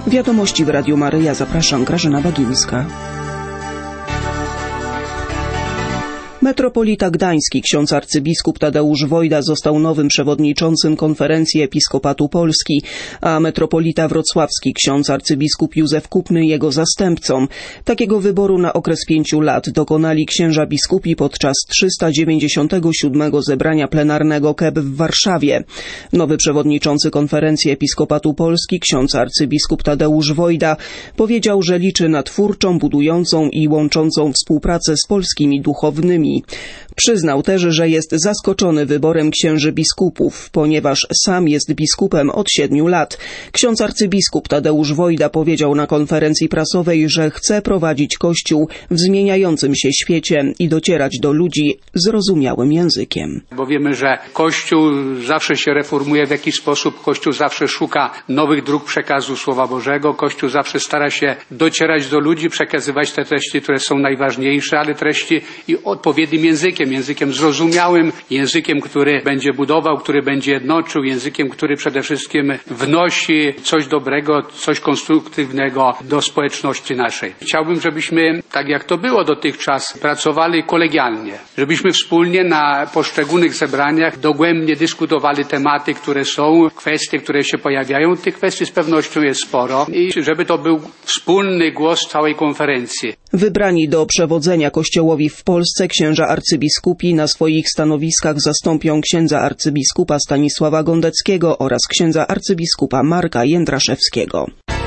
Wiadomości w Radiu Maryja. Zapraszam, Grażyna Bagińska. Metropolita Gdański, ksiądz arcybiskup Tadeusz Wojda został nowym przewodniczącym Konferencji Episkopatu Polski, a metropolita wrocławski, ksiądz arcybiskup Józef Kupny jego zastępcą. Takiego wyboru na okres 5 lat dokonali księża biskupi podczas 397 zebrania plenarnego KEP w Warszawie. Nowy przewodniczący Konferencji Episkopatu Polski, ksiądz arcybiskup Tadeusz Wojda, powiedział, że liczy na twórczą, budującą i łączącą współpracę z polskimi duchownymi. Przyznał też, że jest zaskoczony wyborem księży biskupów, ponieważ sam jest biskupem od 7 lat. Ksiądz arcybiskup Tadeusz Wojda powiedział na konferencji prasowej, że chce prowadzić Kościół w zmieniającym się świecie i docierać do ludzi zrozumiałym językiem. Bo wiemy, że Kościół zawsze się reformuje w jakiś sposób, Kościół zawsze szuka nowych dróg przekazu Słowa Bożego, Kościół zawsze stara się docierać do ludzi, przekazywać te treści, które są najważniejsze, ale treści i odpowiednim językiem zrozumiałym, językiem, który będzie budował, który będzie jednoczył, językiem, który przede wszystkim wnosi coś dobrego, coś konstruktywnego do społeczności naszej. Chciałbym, żebyśmy, tak jak to było dotychczas, pracowali kolegialnie, żebyśmy wspólnie na poszczególnych zebraniach dogłębnie dyskutowali tematy, które są, kwestie, które się pojawiają. Tych kwestii z pewnością jest sporo i żeby to był wspólny głos całej konferencji. Wybrani do przewodzenia Kościołowi w Polsce księża arcybiskupi na swoich stanowiskach zastąpią księdza arcybiskupa Stanisława Gondeckiego oraz księdza arcybiskupa Marka Jędraszewskiego.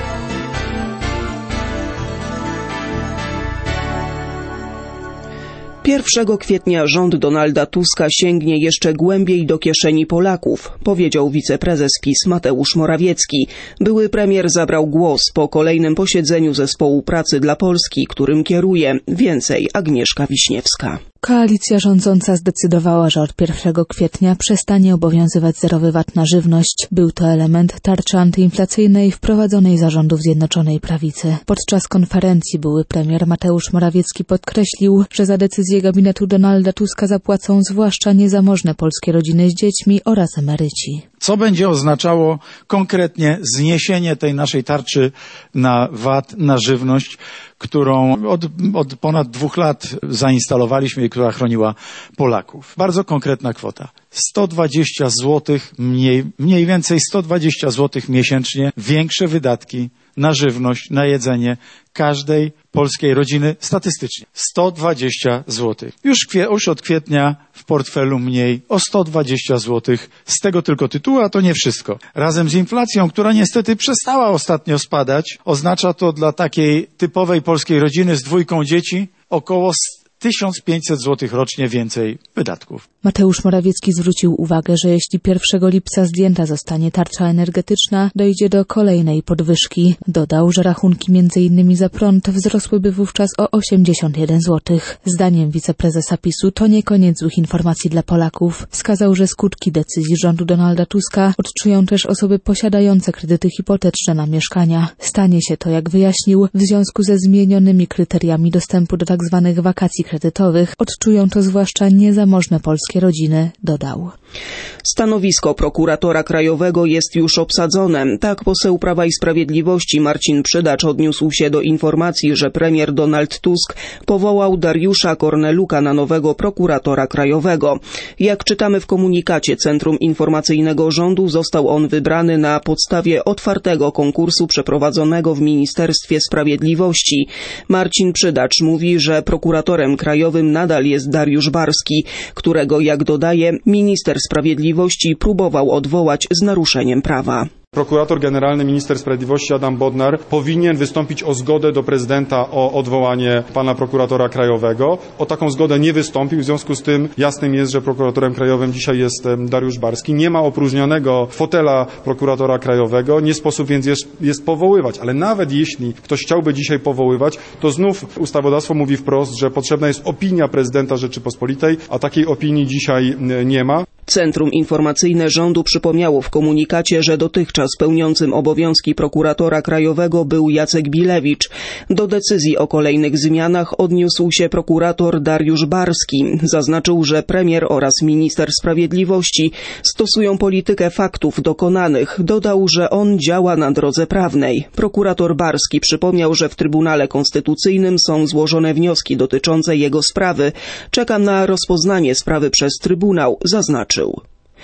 1 kwietnia rząd Donalda Tuska sięgnie jeszcze głębiej do kieszeni Polaków, powiedział wiceprezes PiS Mateusz Morawiecki. Były premier zabrał głos po kolejnym posiedzeniu Zespołu Pracy dla Polski, którym kieruje. Więcej Agnieszka Wiśniewska. Koalicja rządząca zdecydowała, że od 1 kwietnia przestanie obowiązywać zerowy VAT na żywność. Był to element tarczy antyinflacyjnej wprowadzonej za rządów Zjednoczonej Prawicy. Podczas konferencji były premier Mateusz Morawiecki podkreślił, że za decyzję gabinetu Donalda Tuska zapłacą zwłaszcza niezamożne polskie rodziny z dziećmi oraz emeryci. Co będzie oznaczało konkretnie zniesienie tej naszej tarczy na VAT, na żywność, którą od ponad 2 lat zainstalowaliśmy i która chroniła Polaków. Bardzo konkretna kwota. 120 zł, mniej więcej 120 zł miesięcznie, większe wydatki na żywność, na jedzenie każdej polskiej rodziny statystycznie. 120 zł. Już od kwietnia w portfelu mniej o 120 zł z tego tylko tytułu, a to nie wszystko. Razem z inflacją, która niestety przestała ostatnio spadać, oznacza to dla takiej typowej polskiej rodziny z 2 dzieci około 1500 zł rocznie więcej wydatków. Mateusz Morawiecki zwrócił uwagę, że jeśli 1 lipca zdjęta zostanie tarcza energetyczna, dojdzie do kolejnej podwyżki. Dodał, że rachunki m.in. za prąd wzrosłyby wówczas o 81 zł. Zdaniem wiceprezesa PiS-u to nie koniec złych informacji dla Polaków. Wskazał, że skutki decyzji rządu Donalda Tuska odczują też osoby posiadające kredyty hipoteczne na mieszkania. Stanie się to, jak wyjaśnił, w związku ze zmienionymi kryteriami dostępu do tzw. wakacji kredytowych. Odczują to zwłaszcza niezamożne polskie rodziny, dodał. Stanowisko prokuratora krajowego jest już obsadzone. Tak poseł Prawa i Sprawiedliwości Marcin Przydacz odniósł się do informacji, że premier Donald Tusk powołał Dariusza Korneluka na nowego prokuratora krajowego. Jak czytamy w komunikacie Centrum Informacyjnego Rządu, został on wybrany na podstawie otwartego konkursu przeprowadzonego w Ministerstwie Sprawiedliwości. Marcin Przydacz mówi, że prokuratorem krajowym nadal jest Dariusz Barski, którego, jak dodaje, minister sprawiedliwości próbował odwołać z naruszeniem prawa. Prokurator generalny, minister sprawiedliwości Adam Bodnar powinien wystąpić o zgodę do prezydenta o odwołanie pana prokuratora krajowego. O taką zgodę nie wystąpił, w związku z tym jasnym jest, że prokuratorem krajowym dzisiaj jest Dariusz Barski. Nie ma opróżnionego fotela prokuratora krajowego, nie sposób więc jest powoływać. Ale nawet jeśli ktoś chciałby dzisiaj powoływać, to znów ustawodawstwo mówi wprost, że potrzebna jest opinia prezydenta Rzeczypospolitej, a takiej opinii dzisiaj nie ma. Centrum Informacyjne Rządu przypomniało w komunikacie, że dotychczas pełniącym obowiązki prokuratora krajowego był Jacek Bilewicz. Do decyzji o kolejnych zmianach odniósł się prokurator Dariusz Barski. Zaznaczył, że premier oraz minister sprawiedliwości stosują politykę faktów dokonanych. Dodał, że on działa na drodze prawnej. Prokurator Barski przypomniał, że w Trybunale Konstytucyjnym są złożone wnioski dotyczące jego sprawy. Czekam na rozpoznanie sprawy przez Trybunał, zaznaczył.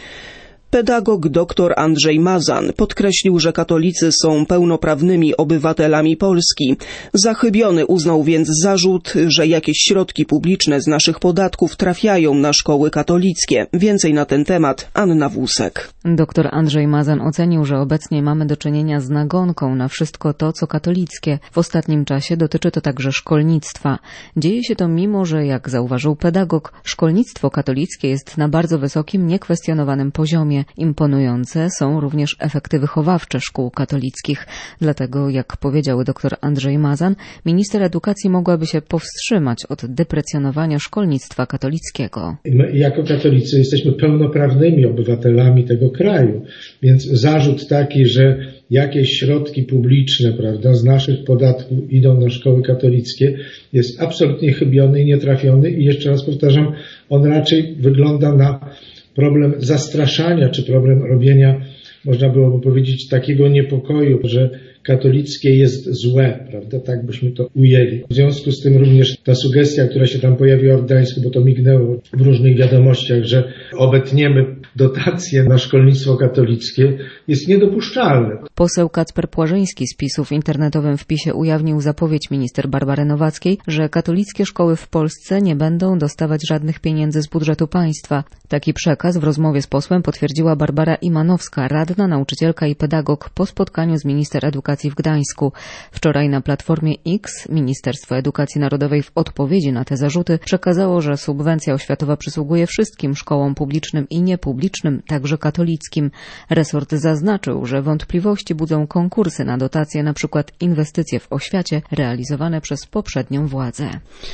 Pedagog dr Andrzej Mazan podkreślił, że katolicy są pełnoprawnymi obywatelami Polski. Zachybiony uznał więc zarzut, że jakieś środki publiczne z naszych podatków trafiają na szkoły katolickie. Więcej na ten temat Anna Wusek. Dr Andrzej Mazan ocenił, że obecnie mamy do czynienia z nagonką na wszystko to, co katolickie. W ostatnim czasie dotyczy to także szkolnictwa. Dzieje się to mimo, że, jak zauważył pedagog, szkolnictwo katolickie jest na bardzo wysokim, niekwestionowanym poziomie. Imponujące są również efekty wychowawcze szkół katolickich. Dlatego, jak powiedział dr Andrzej Mazan, minister edukacji mogłaby się powstrzymać od deprecjonowania szkolnictwa katolickiego. My jako katolicy jesteśmy pełnoprawnymi obywatelami tego kraju, więc zarzut taki, że jakieś środki publiczne, prawda, z naszych podatków idą na szkoły katolickie, jest absolutnie chybiony i nietrafiony i jeszcze raz powtarzam, on raczej wygląda na problem zastraszania, czy problem robienia, można byłoby powiedzieć, takiego niepokoju, że katolickie jest złe, prawda? Tak byśmy to ujęli. W związku z tym również ta sugestia, która się tam pojawiła w Gdańsku, bo to mignęło w różnych wiadomościach, że obetniemy dotacje na szkolnictwo katolickie, jest niedopuszczalne. Poseł Kacper Płażyński z PiS-u w internetowym wpisie ujawnił zapowiedź minister Barbary Nowackiej, że katolickie szkoły w Polsce nie będą dostawać żadnych pieniędzy z budżetu państwa. Taki przekaz w rozmowie z posłem potwierdziła Barbara Imanowska, radna, nauczycielka i pedagog po spotkaniu z minister edukacji w Gdańsku. Wczoraj na Platformie X Ministerstwo Edukacji Narodowej w odpowiedzi na te zarzuty przekazało, że subwencja oświatowa przysługuje wszystkim szkołom publicznym i niepublicznym, także katolickim. Resort zaznaczył, że wątpliwości budzą konkursy na dotacje, np. inwestycje w oświacie realizowane przez poprzednią władzę.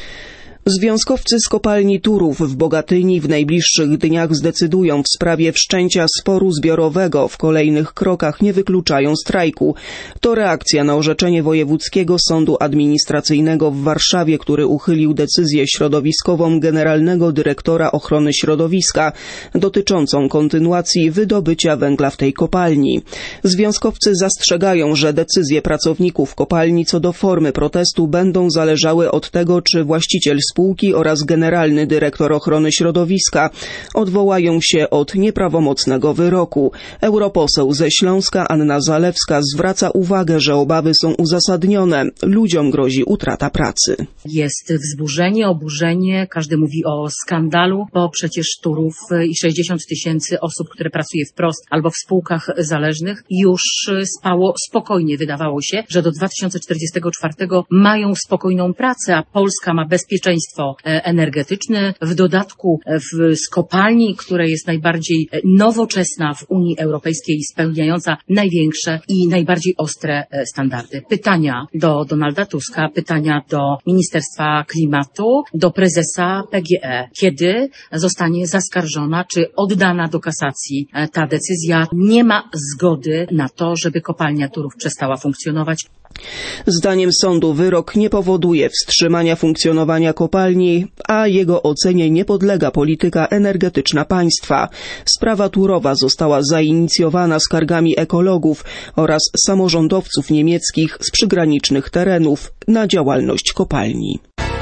Związkowcy z kopalni Turów w Bogatyni w najbliższych dniach zdecydują w sprawie wszczęcia sporu zbiorowego. W kolejnych krokach nie wykluczają strajku. To reakcja na orzeczenie Wojewódzkiego Sądu Administracyjnego w Warszawie, który uchylił decyzję środowiskową Generalnego Dyrektora Ochrony Środowiska dotyczącą kontynuacji wydobycia węgla w tej kopalni. Związkowcy zastrzegają, że decyzje pracowników kopalni co do formy protestu będą zależały od tego, czy właściciel spółki oraz Generalny Dyrektor Ochrony Środowiska odwołają się od nieprawomocnego wyroku. Europoseł ze Śląska Anna Zalewska zwraca uwagę, że obawy są uzasadnione. Ludziom grozi utrata pracy. Jest wzburzenie, oburzenie, każdy mówi o skandalu, bo przecież Turów i 60 000 osób, które pracuje wprost albo w spółkach zależnych, już spało spokojnie. Wydawało się, że do 2044 mają spokojną pracę, a Polska ma bezpieczeństwo energetyczne, w dodatku z kopalni, która jest najbardziej nowoczesna w Unii Europejskiej, spełniająca największe i najbardziej ostre standardy. Pytania do Donalda Tuska, pytania do Ministerstwa Klimatu, do prezesa PGE. Kiedy zostanie zaskarżona, czy oddana do kasacji ta decyzja? Nie ma zgody na to, żeby kopalnia Turów przestała funkcjonować. Zdaniem sądu wyrok nie powoduje wstrzymania funkcjonowania kopalni, a jego ocenie nie podlega polityka energetyczna państwa. Sprawa Turowa została zainicjowana skargami ekologów oraz samorządowców niemieckich z przygranicznych terenów na działalność kopalni.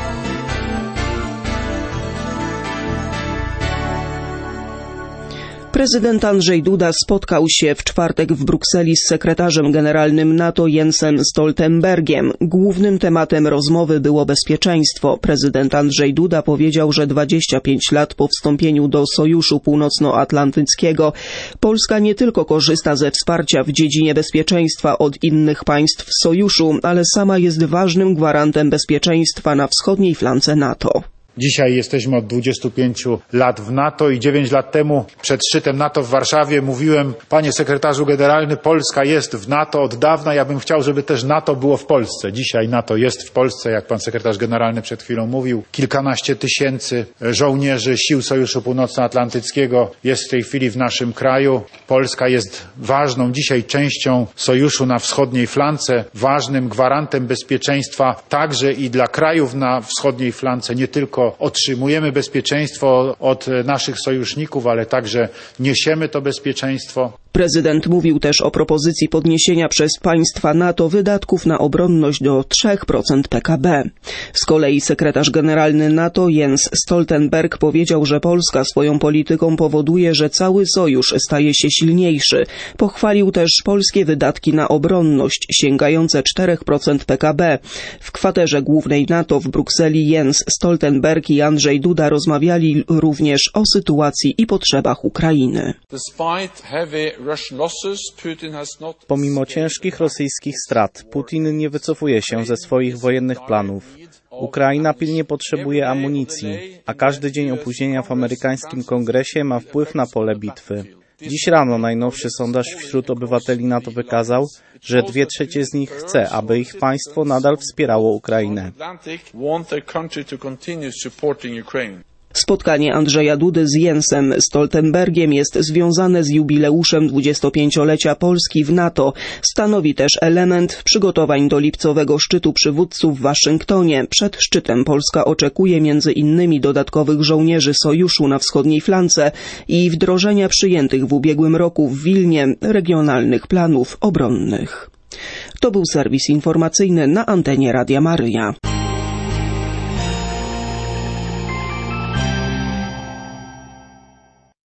Prezydent Andrzej Duda spotkał się w czwartek w Brukseli z sekretarzem generalnym NATO Jensem Stoltenbergiem. Głównym tematem rozmowy było bezpieczeństwo. Prezydent Andrzej Duda powiedział, że 25 lat po wstąpieniu do Sojuszu Północnoatlantyckiego Polska nie tylko korzysta ze wsparcia w dziedzinie bezpieczeństwa od innych państw Sojuszu, ale sama jest ważnym gwarantem bezpieczeństwa na wschodniej flance NATO. Dzisiaj jesteśmy od 25 lat w NATO i 9 lat temu przed szczytem NATO w Warszawie mówiłem: panie sekretarzu generalny, Polska jest w NATO od dawna, ja bym chciał, żeby też NATO było w Polsce. Dzisiaj NATO jest w Polsce, jak pan sekretarz generalny przed chwilą mówił. Kilkanaście tysięcy żołnierzy sił Sojuszu Północnoatlantyckiego jest w tej chwili w naszym kraju. Polska jest ważną dzisiaj częścią sojuszu na wschodniej flance, ważnym gwarantem bezpieczeństwa także i dla krajów na wschodniej flance. Nie tylko otrzymujemy bezpieczeństwo od naszych sojuszników, ale także niesiemy to bezpieczeństwo. Prezydent mówił też o propozycji podniesienia przez państwa NATO wydatków na obronność do 3% PKB. Z kolei sekretarz generalny NATO Jens Stoltenberg powiedział, że Polska swoją polityką powoduje, że cały sojusz staje się silniejszy. Pochwalił też polskie wydatki na obronność sięgające 4% PKB. W kwaterze głównej NATO w Brukseli Jens Stoltenberg i Andrzej Duda rozmawiali również o sytuacji i potrzebach Ukrainy. Pomimo ciężkich rosyjskich strat, Putin nie wycofuje się ze swoich wojennych planów. Ukraina pilnie potrzebuje amunicji, a każdy dzień opóźnienia w amerykańskim kongresie ma wpływ na pole bitwy. Dziś rano najnowszy sondaż wśród obywateli NATO wykazał, że 2/3 z nich chce, aby ich państwo nadal wspierało Ukrainę. Spotkanie Andrzeja Dudy z Jensem Stoltenbergiem jest związane z jubileuszem 25-lecia Polski w NATO. Stanowi też element przygotowań do lipcowego szczytu przywódców w Waszyngtonie. Przed szczytem Polska oczekuje między innymi dodatkowych żołnierzy sojuszu na wschodniej flance i wdrożenia przyjętych w ubiegłym roku w Wilnie regionalnych planów obronnych. To był serwis informacyjny na antenie Radia Maryja.